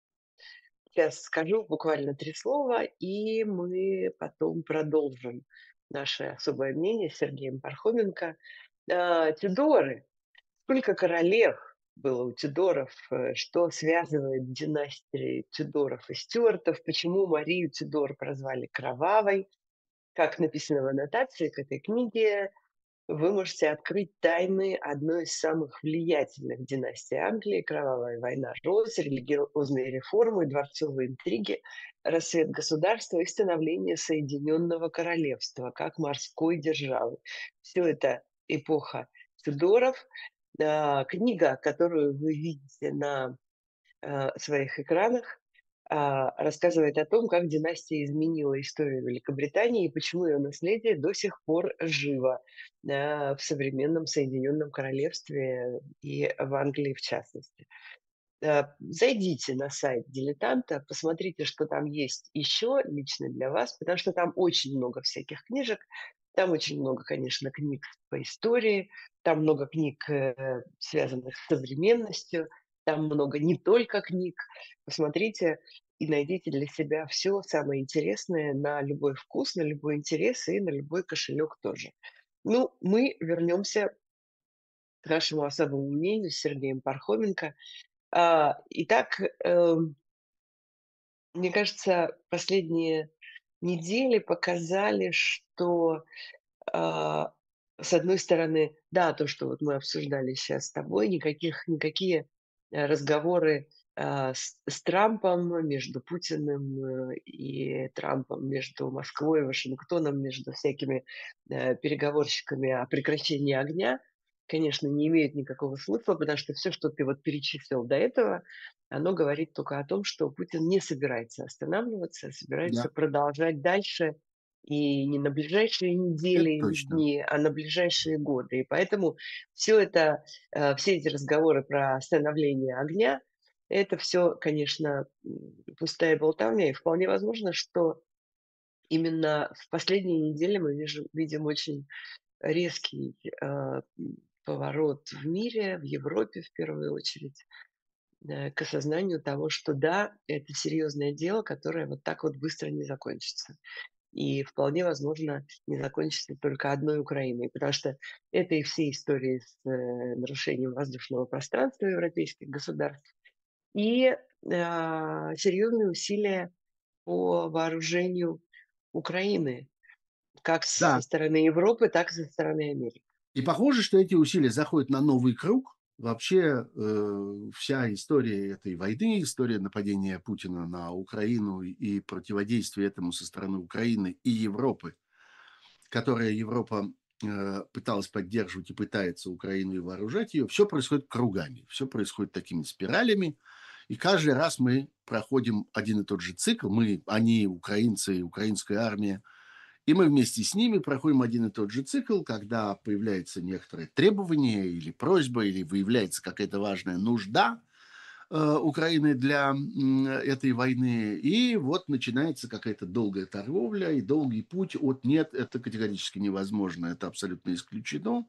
[SPEAKER 1] Сейчас скажу буквально три слова, и мы потом продолжим наше особое мнение с Сергеем Пархоменко. А, Тюдоры. Сколько королев было у Тюдоров, э, что связывает династии Тюдоров и Стюартов, почему Марию Тюдор прозвали Кровавой. Как написано в аннотации к этой книге, вы можете открыть тайны одной из самых влиятельных династий Англии: кровавая война роз, религиозные реформы, дворцовые интриги, рассвет государства и становление Соединенного Королевства как морской державы. Все это эпоха Тюдоров. А, Книга, которую вы видите на а, своих экранах, а, рассказывает о том, как династия изменила историю Великобритании и почему ее наследие до сих пор живо а, в современном Соединенном Королевстве и в Англии в частности. А, Зайдите на сайт «Дилетанта», посмотрите, что там есть еще лично для вас, потому что там очень много всяких книжек. Там очень много, конечно, книг по истории, там много книг, э, связанных с современностью, там много не только книг. Посмотрите и найдите для себя все самое интересное на любой вкус, на любой интерес и на любой кошелек тоже. Ну, мы вернемся к нашему особому мнению с Сергеем Пархоменко. А, Итак, эм, мне кажется, последние недели показали, что а, с одной стороны, да, то, что вот мы обсуждали сейчас с тобой, никаких, никакие э, разговоры а, с, с Трампом, между Путиным э, и Трампом, между Москвой и Вашингтоном, между всякими э, переговорщиками о прекращении огня, конечно, не имеют никакого смысла, потому что все, что ты вот перечислил до этого, оно говорит только о том, что Путин не собирается останавливаться, а собирается
[SPEAKER 2] Да,
[SPEAKER 1] продолжать дальше и не на ближайшие недели
[SPEAKER 2] это
[SPEAKER 1] или
[SPEAKER 2] точно.
[SPEAKER 1] дни, а на ближайшие годы. И поэтому все это, э, все эти разговоры про остановление огня, это все, конечно, м, пустая болтовня. И вполне возможно, что именно в последние недели мы вижу- видим очень резкий э, м, поворот в мире, в Европе в первую очередь, э, к осознанию того, что да, это серьезное дело, которое вот так вот быстро не закончится. И вполне возможно, не закончится только одной Украиной, потому что это и все истории с э, нарушением воздушного пространства европейских государств, и а, серьезные усилия по вооружению Украины, как со
[SPEAKER 2] Да,
[SPEAKER 1] стороны Европы, так и со стороны Америки.
[SPEAKER 2] и похоже, что эти усилия заходят на новый круг. Вообще, э, вся история этой войны, история нападения Путина на Украину и противодействия этому со стороны Украины и Европы, которая Европа э, пыталась поддерживать и пытается Украину и вооружать ее, все происходит кругами, все происходит такими спиралями. И каждый раз мы проходим один и тот же цикл. Мы, они, украинцы, украинская армия, и мы вместе с ними проходим один и тот же цикл, когда появляется некоторое требование или просьба, или выявляется какая-то важная нужда э, Украины для м, этой войны. И вот начинается какая-то долгая торговля и долгий путь от «нет, это категорически невозможно, это абсолютно исключено»,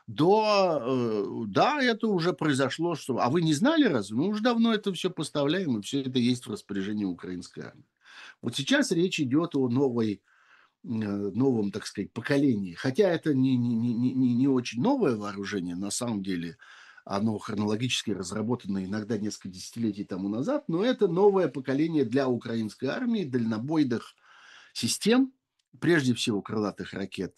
[SPEAKER 2] до э, «да, это уже произошло, что...» А вы не знали разве? Мы уже давно это все поставляем, и все это есть в распоряжении украинской армии. Вот сейчас речь идет о новой э, новом, так сказать, поколении. Хотя это не, не, не, не, не очень новое вооружение, на самом деле. оно хронологически разработано иногда несколько десятилетий тому назад, но это новое поколение для украинской армии дальнобойных систем, прежде всего крылатых ракет,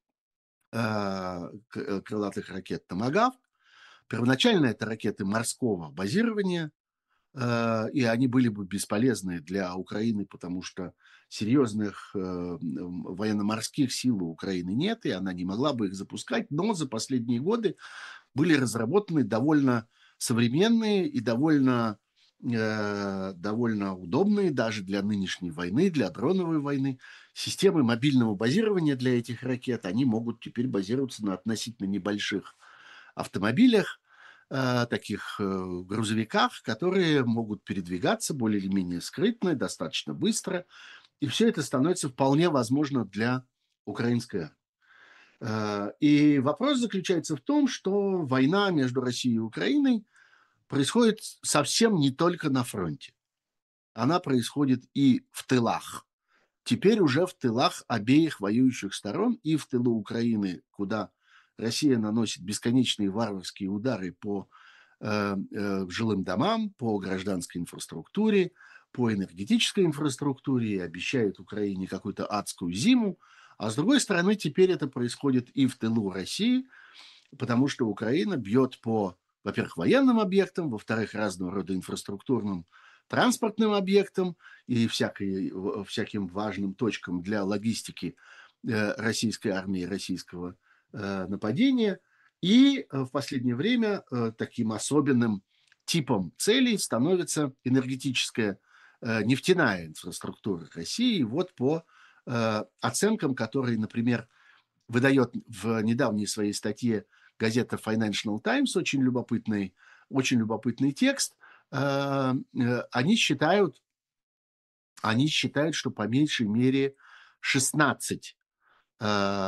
[SPEAKER 2] э, к- крылатых ракет «Томагавк». Первоначально это ракеты морского базирования, э, и они были бы бесполезны для Украины, потому что серьезных э, м, военно-морских сил у Украины нет, и она не могла бы их запускать. Но за последние годы были разработаны довольно современные и довольно, э, довольно удобные даже для нынешней войны, для дроновой войны системы мобильного базирования для этих ракет. Они могут теперь базироваться на относительно небольших автомобилях, э, таких э, грузовиках, которые могут передвигаться более или менее скрытно, достаточно быстро. И все это становится вполне возможно для украинской армии. Э, И вопрос заключается в том, что война между Россией и Украиной происходит совсем не только на фронте. Она происходит и в тылах. Теперь уже в тылах обеих воюющих сторон, и в тылу Украины, куда Россия наносит бесконечные варварские удары по э, э, жилым домам, по гражданской инфраструктуре, по энергетической инфраструктуре и обещает Украине какую-то адскую зиму. А с другой стороны, теперь это происходит и в тылу России, потому что Украина бьет по, во-первых, военным объектам, во-вторых, разного рода инфраструктурным транспортным объектам и всякой, всяким важным точкам для логистики э, российской армии, российского э, нападения. И э, в последнее время э, таким особенным типом целей становится энергетическая э, нефтяная инфраструктура России. И вот по э, оценкам, которые, например, выдает в недавней своей статье газета Financial Times, очень любопытный, очень любопытный текст, э, э, они считают, они считают, что по меньшей мере шестнадцать э,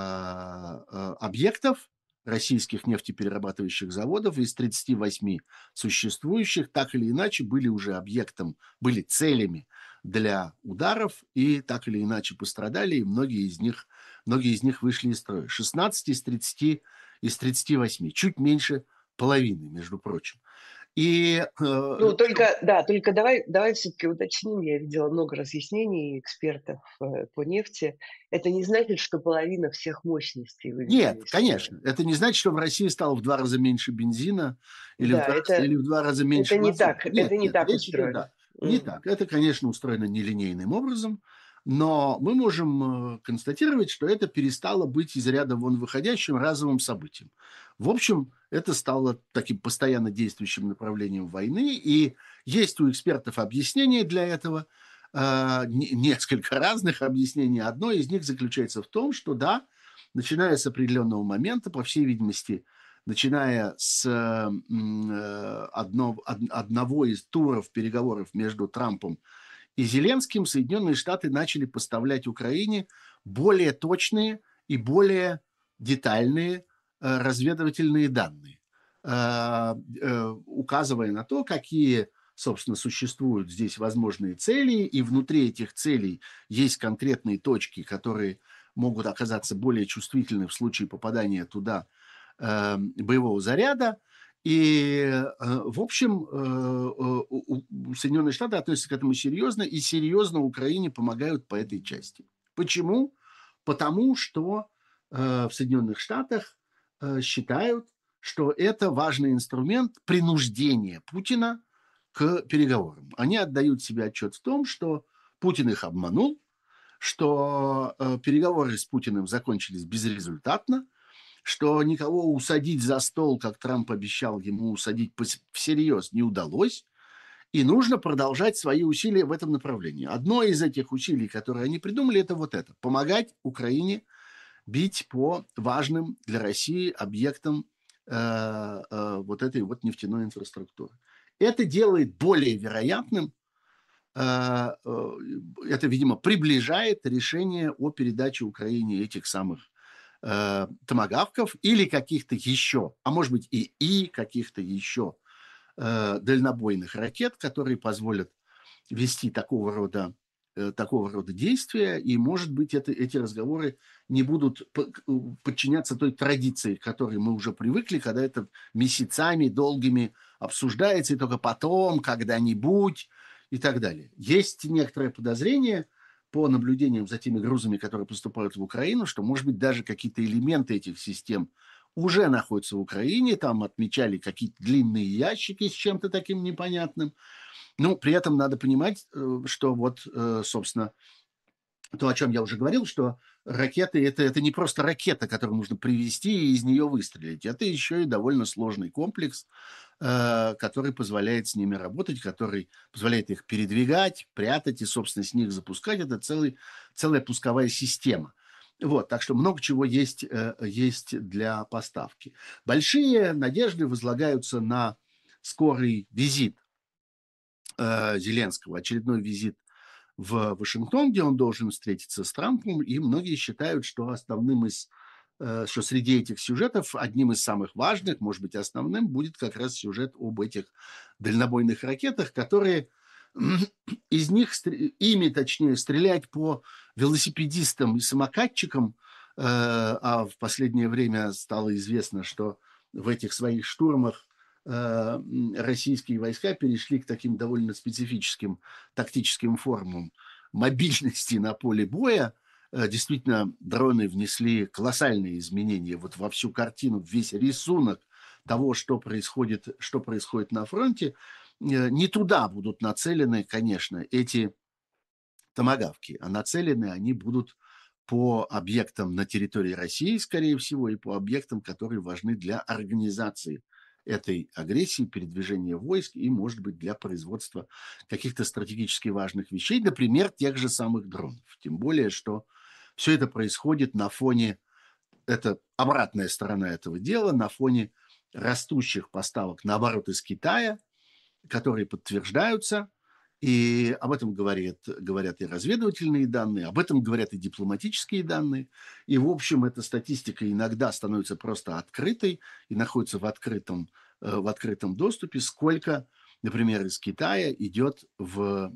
[SPEAKER 2] э, объектов российских нефтеперерабатывающих заводов из тридцати восьми существующих так или иначе были уже объектом, были целями для ударов и так или иначе пострадали, и многие из них, многие из них вышли из строя. шестнадцать из тридцати, из тридцати восьми, чуть меньше половины, между прочим. И э,
[SPEAKER 1] Ну, только, да, только давай, давай все-таки уточним. Я видела много разъяснений экспертов э, по нефти. Это не значит, что половина всех мощностей выведена
[SPEAKER 2] Нет,
[SPEAKER 1] из строя.
[SPEAKER 2] конечно. Это не значит, что в России стало в два раза меньше бензина или в
[SPEAKER 1] Да,
[SPEAKER 2] два раза,
[SPEAKER 1] это,
[SPEAKER 2] или в два раза
[SPEAKER 1] это
[SPEAKER 2] меньше
[SPEAKER 1] не
[SPEAKER 2] мазута.
[SPEAKER 1] так,
[SPEAKER 2] Нет,
[SPEAKER 1] это не
[SPEAKER 2] нет,
[SPEAKER 1] так
[SPEAKER 2] речь идет,
[SPEAKER 1] устроено.
[SPEAKER 2] да, не
[SPEAKER 1] М.
[SPEAKER 2] так. Это, конечно, устроено нелинейным образом, но мы можем э, констатировать, что это перестало быть из ряда вон выходящим разовым событием. В общем, это стало таким постоянно действующим направлением войны, и есть у экспертов объяснение для этого, э, не- несколько разных объяснений. Одно из них заключается в том, что да, начиная с определенного момента, по всей видимости, начиная с м, э, одно- од- одного из туров переговоров между Трампом и Зеленским, Соединенные Штаты начали поставлять Украине более точные и более детальные э, разведывательные данные, э, э, указывая на то, какие, собственно, существуют здесь возможные цели, и внутри этих целей есть конкретные точки, которые могут оказаться более чувствительны в случае попадания туда э, боевого заряда. И, э, в общем, э, у- у- Соединенные Штаты относятся к этому серьезно, и серьезно Украине помогают по этой части. Почему? Потому что э, в Соединенных Штатах э, считают, что это важный инструмент принуждения Путина к переговорам. Они отдают себе отчет в том, что Путин их обманул, что э, переговоры с Путиным закончились безрезультатно, что никого усадить за стол, как Трамп обещал ему усадить всерьез, не удалось, и нужно продолжать свои усилия в этом направлении. Одно из этих усилий, которые они придумали, это вот это – помогать Украине бить по важным для России объектам э, э, вот этой вот нефтяной инфраструктуры. Это делает более вероятным, э, э, это, видимо, приближает решение о передаче Украине этих самых э, томагавков или каких-то еще, а может быть и, и каких-то еще э, дальнобойных ракет, которые позволят вести такого рода э, такого рода действия, и, может быть, это, эти разговоры не будут по- к- у- подчиняться той традиции, к которой мы уже привыкли, когда это месяцами долгими обсуждается, и только потом, когда-нибудь и так далее. Есть некоторое подозрение по наблюдениям за теми грузами, которые поступают в Украину, что, может быть, даже какие-то элементы этих систем уже находятся в Украине, там отмечали какие-то длинные ящики с чем-то таким непонятным. Ну, при этом надо понимать, э, что вот, э, собственно, то, о чем я уже говорил, что ракеты это, это не просто ракета, которую нужно привезти и из нее выстрелить. Это еще и довольно сложный комплекс, э, который позволяет с ними работать, который позволяет их передвигать, прятать и, собственно, с них запускать. Это целый, целая пусковая система. Вот, так что много чего есть, э, есть для поставки. Большие надежды возлагаются на скорый визит э, Зеленского, очередной визит в Вашингтон, где он должен встретиться с Трампом, и многие считают, что основным из э, что среди этих сюжетов одним из самых важных, может быть, основным, будет как раз сюжет об этих дальнобойных ракетах, которые из них, ими, точнее, стрелять по велосипедистам и самокатчикам, э, а в последнее время стало известно, что в этих своих штурмах э, российские войска перешли к таким довольно специфическим тактическим формам мобильности на поле боя. Э, Действительно, дроны внесли колоссальные изменения вот во всю картину, в весь рисунок того, что происходит, что происходит на фронте. Э, Не туда будут нацелены, конечно, эти томагавки, а нацелены они будут по объектам на территории России, скорее всего, и по объектам, которые важны для организации этой агрессии, передвижения войск и, может быть, для производства каких-то стратегически важных вещей, например, тех же самых дронов. Тем более, что все это происходит на фоне, это обратная сторона этого дела, на фоне растущих поставок, наоборот, из Китая, которые подтверждаются, и об этом говорят, говорят и разведывательные данные, об этом говорят и дипломатические данные. И, в общем, эта статистика иногда становится просто открытой и находится в открытом, э, в открытом доступе, сколько, например, из Китая идет в,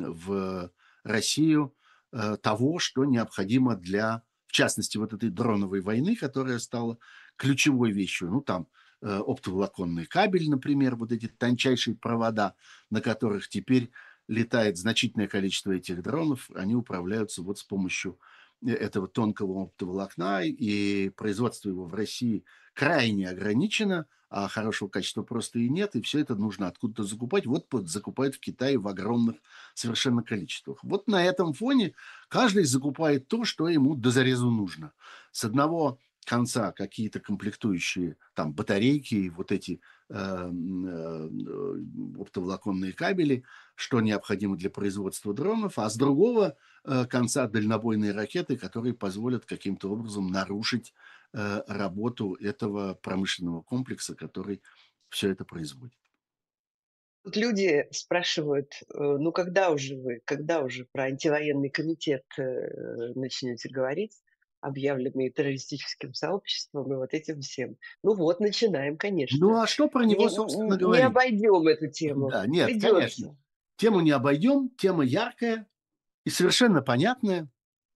[SPEAKER 2] в Россию э, того, что необходимо для, в частности, вот этой дроновой войны, которая стала ключевой вещью. Ну, там э, оптоволоконный кабель, например, вот эти тончайшие провода, на которых теперь летает значительное количество этих дронов, они управляются вот с помощью э, этого тонкого оптоволокна, и производство его в России крайне ограничено, а хорошего качества просто и нет, и все это нужно откуда-то закупать. Вот под- закупают в Китае в огромных совершенно количествах. Вот на этом фоне каждый закупает то, что ему до зарезу нужно. С одного конца какие-то комплектующие, там, батарейки, вот эти э, э, оптоволоконные кабели, что необходимо для производства дронов, а с другого э, конца дальнобойные ракеты, которые позволят каким-то образом нарушить э, работу этого промышленного комплекса, который все это производит.
[SPEAKER 1] Тут люди спрашивают, э, ну когда уже вы, когда уже про антивоенный комитет э, начнете говорить, объявленный террористическим сообществом и вот этим всем? Ну вот, начинаем,
[SPEAKER 2] Ну
[SPEAKER 1] конечно.
[SPEAKER 2] а что про
[SPEAKER 1] Не,
[SPEAKER 2] него, собственно,
[SPEAKER 1] н- не
[SPEAKER 2] говорить?
[SPEAKER 1] обойдем эту тему.
[SPEAKER 2] Да, нет, конечно.
[SPEAKER 1] Придется.
[SPEAKER 2] Тему не обойдем, тема яркая и совершенно понятная.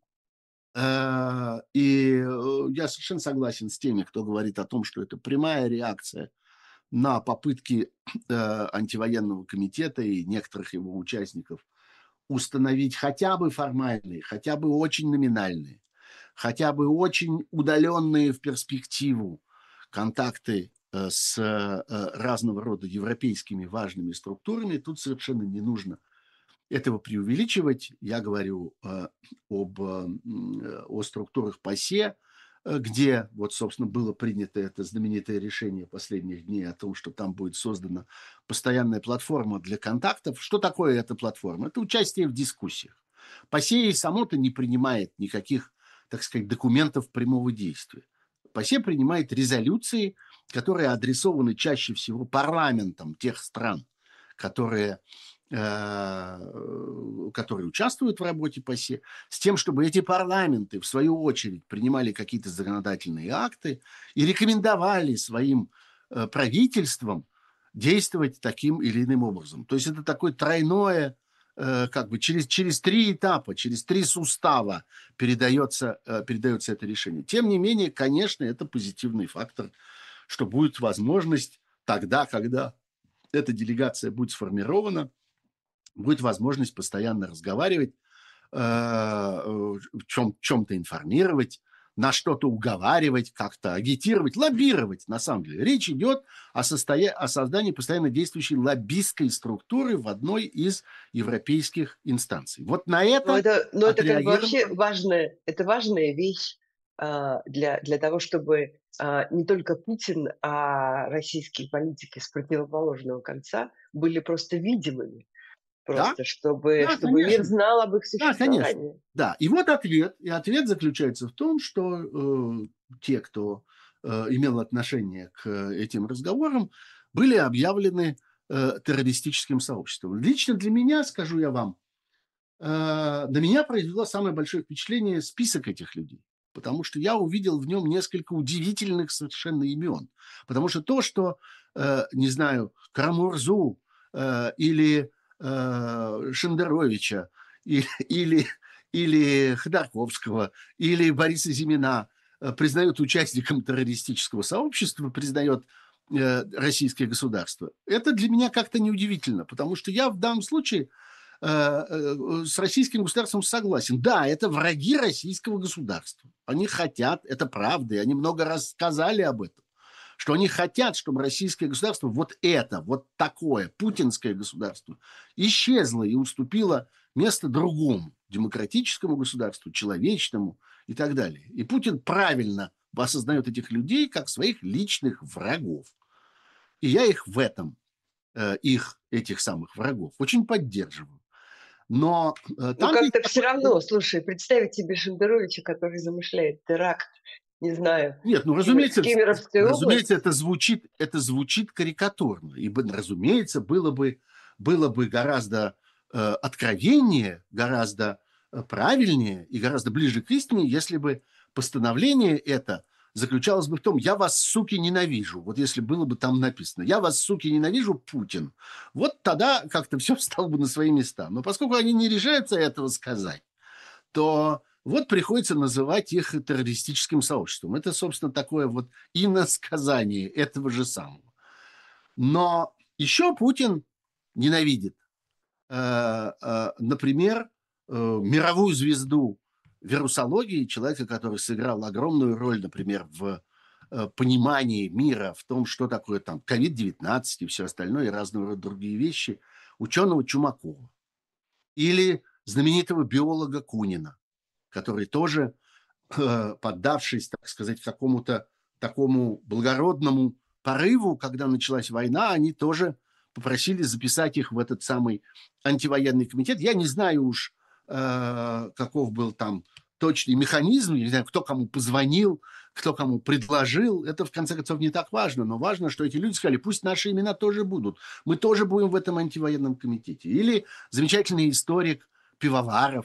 [SPEAKER 2] Э, И э, я совершенно согласен с теми, кто говорит о том, что это прямая реакция на попытки э, антивоенного комитета и некоторых его участников установить хотя бы формальные, хотя бы очень номинальные, хотя бы очень удаленные в перспективу контакты э, с э, разного рода европейскими важными структурами. Тут совершенно не нужно этого преувеличивать. Я говорю э, об, э, м, э, о структурах ПАСЕ, э, где вот, собственно, было принято это знаменитое решение последних дней о том, что там будет создана постоянная платформа для контактов. Что такое эта платформа? Это участие в дискуссиях. ПАСЕ и само-то не принимает никаких, так сказать, документов прямого действия. ПАСЕ принимает резолюции, которые адресованы чаще всего парламентам тех стран, которые э, которые участвуют в работе ПАСЕ, с тем, чтобы эти парламенты, в свою очередь, принимали какие-то законодательные акты и рекомендовали своим э, правительствам действовать таким или иным образом. То есть это такое тройное, э, как бы через, через три этапа, через три сустава передается, э, передается это решение. Тем не менее, конечно, это позитивный фактор, что будет возможность тогда, когда эта делегация будет сформирована, будет возможность постоянно разговаривать, э, в чем, чем-то информировать, на что-то уговаривать, как-то агитировать, лоббировать, на самом деле. Речь идет о, состоя... о создании постоянно действующей лоббистской структуры в одной из европейских инстанций. Вот на
[SPEAKER 1] Но
[SPEAKER 2] это
[SPEAKER 1] это, но это как бы вообще
[SPEAKER 2] отреагировала...
[SPEAKER 1] важная, это важная вещь а, для, для того, чтобы а, не только Путин, а российские политики с противоположного конца были просто видимыми,
[SPEAKER 2] Да,
[SPEAKER 1] просто чтобы,
[SPEAKER 2] да,
[SPEAKER 1] чтобы мир
[SPEAKER 2] конечно.
[SPEAKER 1] знал об их
[SPEAKER 2] Да, конечно.
[SPEAKER 1] существовании.
[SPEAKER 2] Да, и вот ответ. И ответ заключается в том, что э, те, кто э, имел отношение к этим разговорам, были объявлены э, террористическим сообществом. Лично для меня, скажу я вам, э, на меня произвело самое большое впечатление список этих людей. Потому что я увидел в нем несколько удивительных совершенно имен. Потому что то, что, э, не знаю, Карамурзу э, или э, Шендеровича, или, или, или Ходорковского, или Бориса Зимина э, признают участником террористического сообщества, признает э, российское государство, это для меня как-то неудивительно, потому что я в данном случае э, э, с российским государством согласен. Да, это враги российского государства. Они хотят, это правда, и они много раз сказали об этом, что они хотят, чтобы российское государство, вот это, вот такое, путинское государство, исчезло и уступило место другому, демократическому государству, человечному и так далее. И Путин правильно осознает этих людей как своих личных врагов. И я их в этом, э, их, этих самых врагов, очень поддерживаю. Но э,
[SPEAKER 1] Ну,
[SPEAKER 2] там есть
[SPEAKER 1] как-то все
[SPEAKER 2] такой...
[SPEAKER 1] равно, слушай, представить себе Шендеровича, который замышляет теракт, не знаю,
[SPEAKER 2] Нет, ну,
[SPEAKER 1] в, Кемер- в
[SPEAKER 2] разумеется,
[SPEAKER 1] Кемеровской
[SPEAKER 2] разумеется,
[SPEAKER 1] области.
[SPEAKER 2] это звучит, это звучит карикатурно. И, бы, разумеется, было бы, было бы гораздо э, откровеннее, гораздо э, правильнее и гораздо ближе к истине, если бы постановление это заключалось бы в том: «Я вас, суки, ненавижу». Вот если было бы там написано: «Я вас, суки, ненавижу, Путин». Вот тогда как-то все встало бы на свои места. Но поскольку они не решаются этого сказать, то вот приходится называть их террористическим сообществом. Это, собственно, такое вот иносказание этого же самого. Но еще Путин ненавидит, э, э, например, э, мировую звезду вирусологии, человека, который сыграл огромную роль, например, в э, понимании мира, в том, что такое там ковид девятнадцать и все остальное, и разного рода другие вещи, ученого Чумакова. Или знаменитого биолога Кунина, который тоже, э, поддавшись, так сказать, какому-то такому благородному порыву, когда началась война, они тоже попросили записать их в этот самый антивоенный комитет. Я не знаю уж, э, каков был там точный механизм, я не знаю, кто кому позвонил, кто кому предложил. Это, в конце концов, не так важно. Но важно, что эти люди сказали: пусть наши имена тоже будут. Мы тоже будем в этом антивоенном комитете. Или замечательный историк Пивоваров,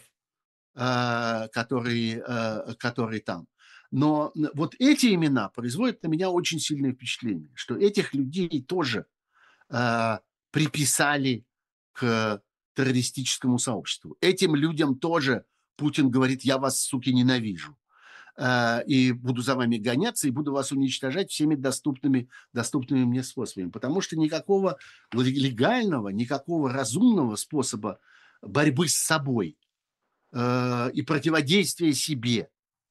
[SPEAKER 2] э, который, э, который там. Но вот эти имена производят на меня очень сильное впечатление, что этих людей тоже э, приписали к террористическому сообществу. Этим людям тоже Путин говорит: «Я вас, суки, ненавижу. Э, и буду за вами гоняться, и буду вас уничтожать всеми доступными, доступными мне способами». Потому что никакого легального, никакого разумного способа борьбы с собой э, и противодействия себе,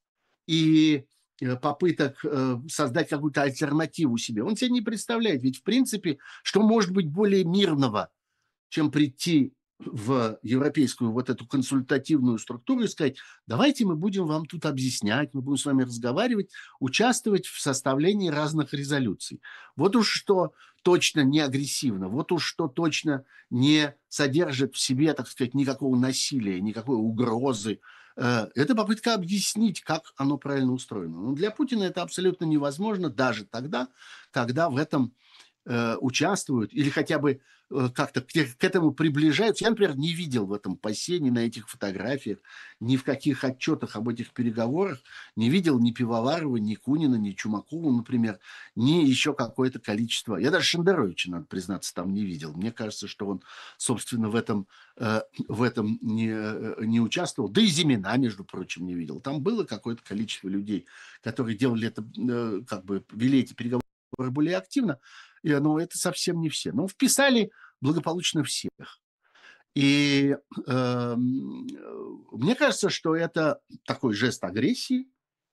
[SPEAKER 2] и э, попыток э, создать какую-то альтернативу себе, он себе не представляет. Ведь, в принципе, что может быть более мирного, чем прийти в европейскую вот эту консультативную структуру и сказать: давайте мы будем вам тут объяснять, мы будем с вами разговаривать, участвовать в составлении разных резолюций. Вот уж что точно не агрессивно, вот уж что точно не содержит в себе, так сказать, никакого насилия, никакой угрозы. Э, Это попытка объяснить, как оно правильно устроено. Но для Путина это абсолютно невозможно даже тогда, когда в этом э, участвуют или хотя бы э, как-то к, те- к этому приближаются. Я, например, не видел в этом ПАСЕ, ни на этих фотографиях, ни в каких отчетах об этих переговорах, не видел ни Пивоварова, ни Кунина, ни Чумакова, например, ни еще какое-то количество. Я даже Шендеровича, надо признаться, там не видел. Мне кажется, что он, собственно, в этом, э, в этом не, э, не участвовал. Да и Зимина, между прочим, не видел. Там было какое-то количество людей, которые делали это, э, как бы вели эти переговоры более активно, и, ну, это совсем не все. Но вписали благополучно всех. И эм, э, мне кажется, что это такой жест агрессии.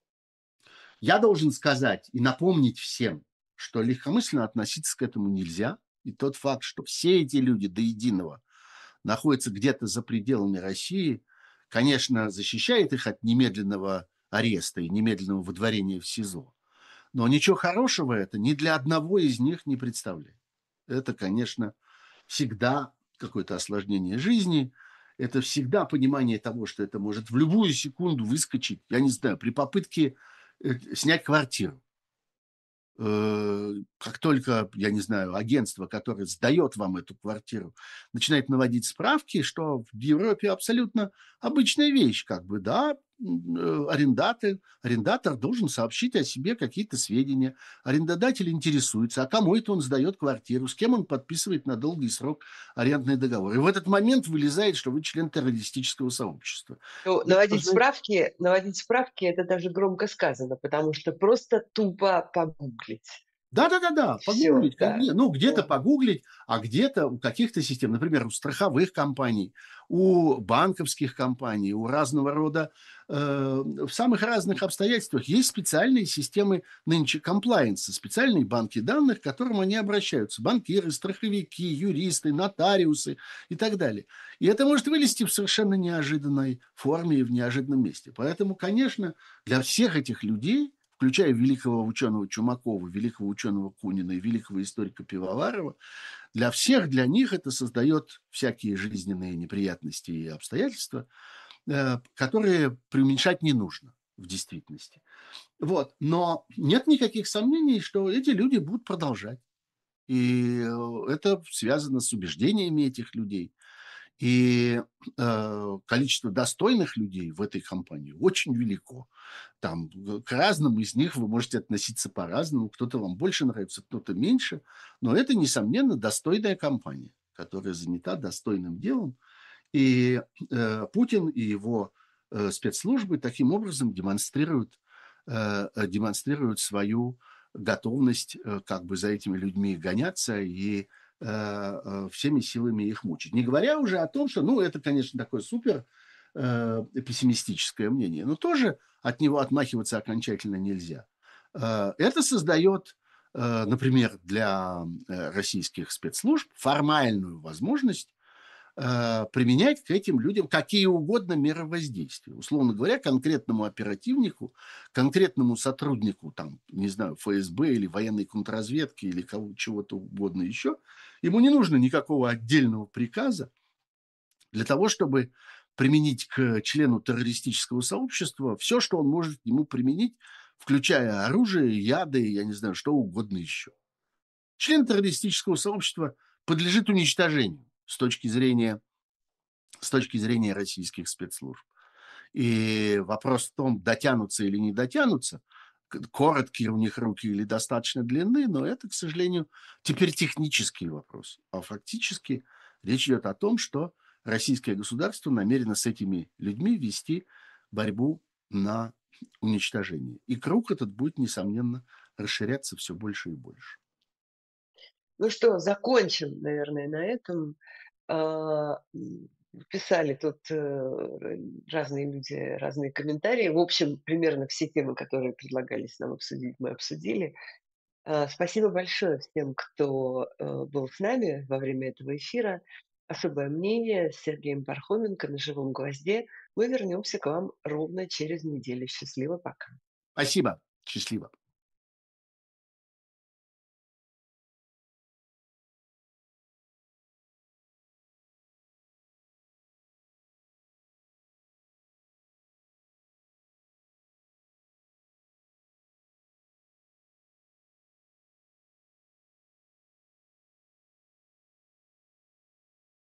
[SPEAKER 2] Я должен сказать и напомнить всем, что легкомысленно относиться к этому нельзя. И тот факт, что все эти люди до единого находятся где-то за пределами России, конечно, защищает их от немедленного ареста и немедленного выдворения в СИЗО. Но ничего хорошего это ни для одного из них не представляет. Это, конечно, всегда какое-то осложнение жизни, это всегда понимание того, что это может в любую секунду выскочить, я не знаю, при попытке э, снять квартиру. Э, Как только, я не знаю, агентство, которое сдает вам эту квартиру, начинает наводить справки, что в Европе абсолютно обычная вещь, как бы, да, м, э, арендатор, арендатор должен сообщить о себе какие-то сведения, арендодатель интересуется, а кому это он сдает квартиру, с кем он подписывает на долгий срок арендный договор. И в этот момент вылезает, что вы член террористического сообщества.
[SPEAKER 1] Ну,
[SPEAKER 2] Вы
[SPEAKER 1] наводить
[SPEAKER 2] должны.
[SPEAKER 1] справки наводить справки — это даже громко сказано, потому что просто тупо погуглить.
[SPEAKER 2] Да-да-да-да,
[SPEAKER 1] Все,
[SPEAKER 2] погуглить, кон
[SPEAKER 1] да.
[SPEAKER 2] не, ну, где-то
[SPEAKER 1] Мгм.
[SPEAKER 2] погуглить, а где-то у каких-то систем, например, у страховых компаний, у банковских компаний, у разного рода, э, в самых разных обстоятельствах есть специальные системы нынче комплаенса, специальные банки данных, к которым они обращаются. Банкиры, страховики, юристы, нотариусы и так далее. И это может вылезти в совершенно неожиданной форме и в неожиданном месте. Поэтому, конечно, для всех этих людей, включая великого ученого Чумакова, великого ученого Кунина и великого историка Пивоварова, для всех, для них это создает всякие жизненные неприятности и обстоятельства, э, которые преуменьшать не нужно в действительности. Вот. Но нет никаких сомнений, что эти люди будут продолжать. И э, это связано с убеждениями этих людей. И э, количество достойных людей в этой компании очень велико. Там э, к разным из них вы можете относиться по-разному. Кто-то вам больше нравится, кто-то меньше. Но это, несомненно, достойная компания, которая занята достойным делом. И э, Путин и его э, спецслужбы таким образом демонстрируют, э, э, демонстрируют свою готовность э, как бы за этими людьми гоняться и э, э, всеми силами их мучить. Не говоря уже о том, что, ну, это, конечно, такое супер э, пессимистическое мнение, но тоже от него отмахиваться окончательно нельзя. Э, это создает, э, например, для э, российских спецслужб формальную возможность э, применять к этим людям какие угодно меры воздействия. Условно говоря, конкретному оперативнику, конкретному сотруднику, там, не знаю, эф эс бэ или военной контрразведки или кого, чего-то угодно еще, ему не нужно никакого отдельного приказа для того, чтобы применить к члену террористического сообщества все, что он может ему применить, включая оружие, яды, я не знаю, что угодно еще. Член террористического сообщества подлежит уничтожению с точки зрения с точки зрения российских спецслужб. И вопрос в том, дотянутся или не дотянутся, короткие у них руки или достаточно длинные, но это, к сожалению, теперь технический вопрос. А фактически речь идет о том, что российское государство намерено с этими людьми вести борьбу на уничтожение. И круг этот будет, несомненно, расширяться все больше и больше.
[SPEAKER 1] Ну что, закончим, наверное, на этом. А, м, Писали тут, э, разные люди разные комментарии. В общем, примерно все темы, которые предлагались нам обсудить, мы обсудили. А, спасибо большое всем, кто, э, был с нами во время этого эфира. Особое мнение с Сергеем Пархоменко на «Живом гвозде». Мы вернемся к вам ровно через неделю. Счастливо, пока.
[SPEAKER 2] Спасибо. Счастливо.